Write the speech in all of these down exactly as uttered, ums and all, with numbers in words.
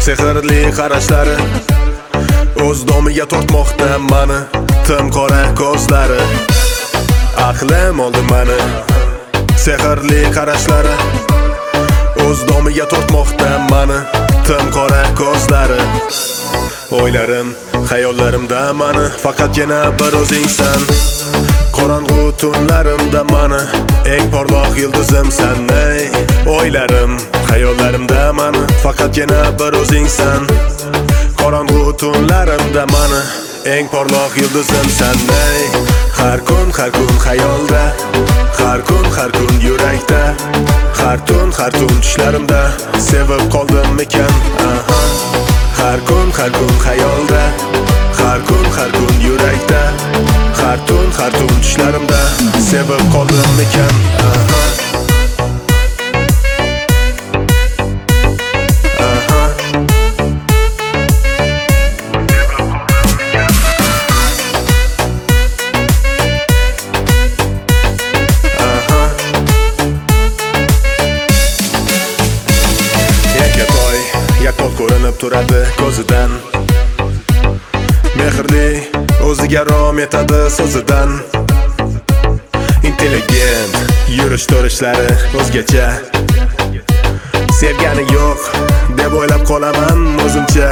sehrli qarashlari o'z domiga tortmoqda mani, tim qora ko'zlari. Aqlim oldi mani, sehrli qarashlari o'z domiga tortmoqda mani, tim qora ko'zlari. O'ylarim, xayollarimda mani faqatgina bir o'zingsan. Qorong'u tunlarimda mani eng porloq yulduzimsan. Ey, o'ylarim, xayollarimda mani faqatgina bir o'zingsan. Qorong'u tunlarimda mani eng porloq yulduzimsan. Ey, har kun, har kun xayolda, har kun, har kun yurakda, har tun, har tun tushlarimda sevib qoldim ekan. Aha. Har kun, har kun xayolda, har kun, har kun yurakda, har tun, har tun tushlarimda sevib qoldim ekan. Aha. Aha. Aha. Yakatoy, yaqqol ko'rinib turadi ko'zidan. Mehrli, o'ziga rom etadi so'zidan. Intelligent, yurish turishlari o'zgacha. Sevgani yo'q deb o'ylab qolaman o'zimcha.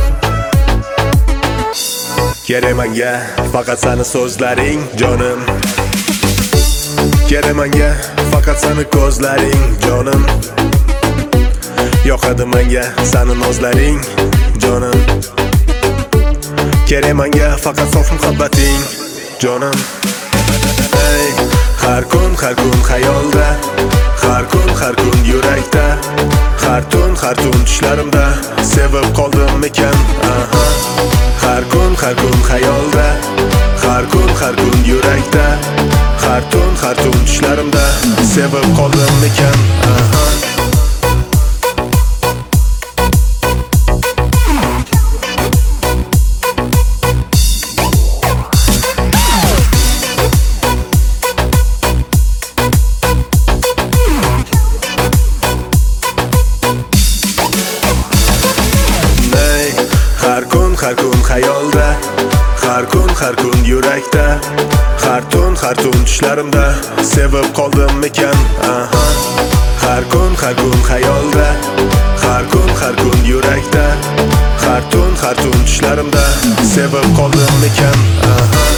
Kerak menga faqat seni so'zlaring jonim. Kerak menga faqat seni ko'zlaring jonim. Yoqadi menga seni nozlaring jonim. Kerak menga faqat sof muhabbating jonim. Ey, har kun, har kun xayolda, har kun, har kun yurakda, har tun, har tun tushlarimda sevib qoldim ekan. Aha. Har kun, har kun xayolda, har kun, har kun yurakda, har tun, har tun tushlarimda sevib qoldim ekan. Aha. Har kun, har kun xayolda, har kun, har kun yurakda, har tun, har tun tushlarimda sevib qoldim ekan. Aha. Har kun, har kun xayolda, har kun, har kun yurakda, har tun, har tun tushlarimda sevib qoldim ekan. Aha.